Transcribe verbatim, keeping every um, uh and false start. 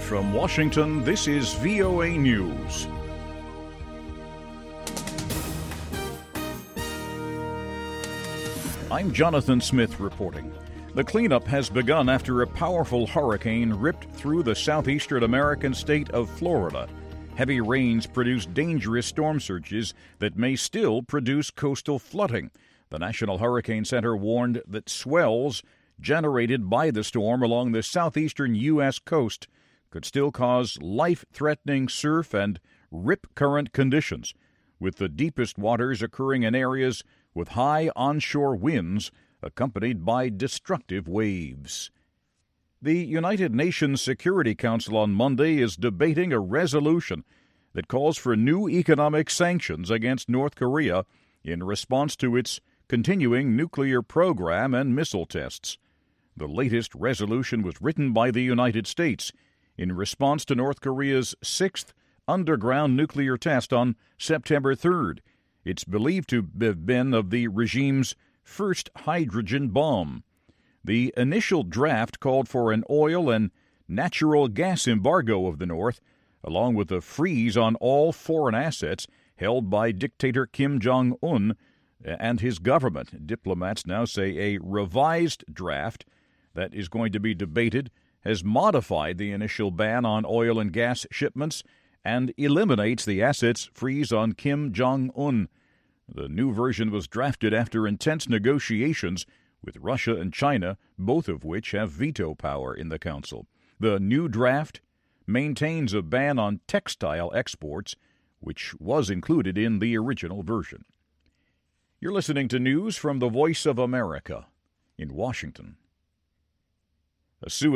from Washington, this is V O A News. I'm Jonathan Smith reporting. The cleanup has begun after a powerful hurricane ripped through the southeastern American state of Florida. Heavy rains produced dangerous storm surges that may still produce coastal flooding. The National Hurricane Center warned that swells generated by the storm along the southeastern U S coast could still cause life-threatening surf and rip current conditions, with the deepest waters occurring in areas with high onshore winds accompanied by destructive waves. The United Nations Security Council on Monday is debating a resolution that calls for new economic sanctions against North Korea in response to its continuing nuclear program and missile tests. The latest resolution was written by the United States in response to North Korea's sixth underground nuclear test on September third. It's believed to have been of the regime's first hydrogen bomb. The initial draft called for an oil and natural gas embargo of the North, along with a freeze on all foreign assets held by dictator Kim Jong-un and his government. Diplomats now say a revised draft that is going to be debated has modified the initial ban on oil and gas shipments and eliminates the assets freeze on Kim Jong-un. The new version was drafted after intense negotiations with Russia and China, both of which have veto power in the Council. The new draft maintains a ban on textile exports, which was included in the original version. You're listening to news from the Voice of America in Washington. A